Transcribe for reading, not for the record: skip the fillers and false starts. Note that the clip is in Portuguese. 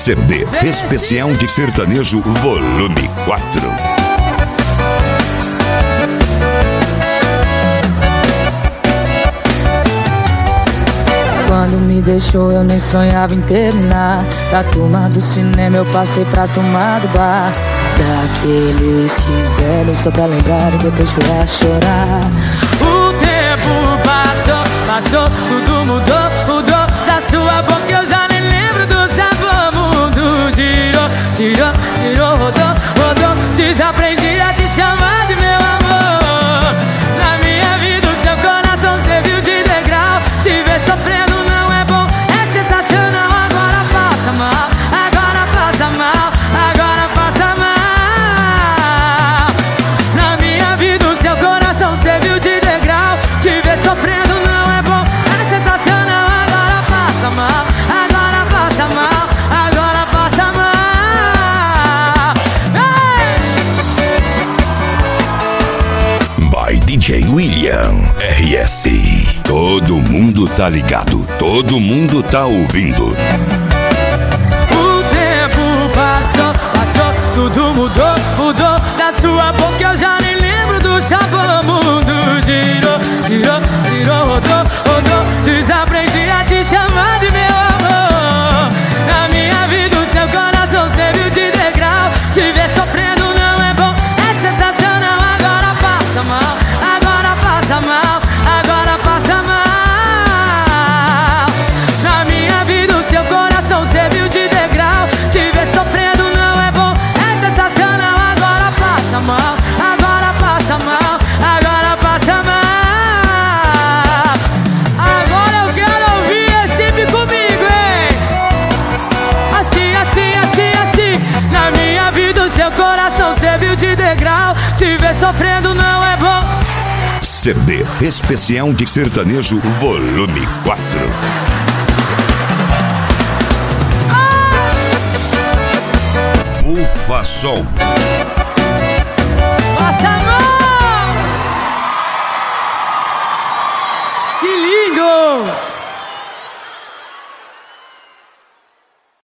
CD especial de sertanejo volume 4. Quando me deixou eu nem sonhava em terminar. Da turma do cinema eu passei pra turma do bar. Daqueles que velho só pra lembrar e depois fui a chorar. O tempo passou, passou, tudo mudou, mudou. Da sua boca eu já nem lembro do sabor. Mundo girou, girou, girou, rodou, rodou. Desaprendi a te chamar de meu amor. Na minha vida o seu coração serviu de degrau. Te ver sofrendo não é bom, é sensacional. Agora passa mal, agora passa mal, agora passa mal. Na minha vida o seu coração serviu de degrau. Te ver sofrendo não é bom, é sensacional. Agora passa mal, agora passa mal, agora passa mal. Hey! By DJ William RS. Todo mundo tá ligado, todo mundo tá ouvindo. O tempo passou, passou, tudo mudou, mudou. Da sua boca eu já nem lembro do sabor. Mundo girou, girou, girou, rodou, rodou. Desaprendi a te chamar de meu amor. Na minha vida o seu coração serviu de degrau. Te ver sofrendo não é bom, é sensacional. Agora passa mal, agora passa mal, agora passa mal. Na minha vida o seu coração serviu de degrau. Te ver sofrendo não é bom, é sensacional. Agora passa mal, agora passa mal, agora passa mal. Agora eu quero ouvir Recife comigo, hein? Assim, assim, assim, assim. Na minha vida o seu coração serviu de degrau. Te ver sofrendo não é bom. CD especial de sertanejo volume 4. Bufa Som.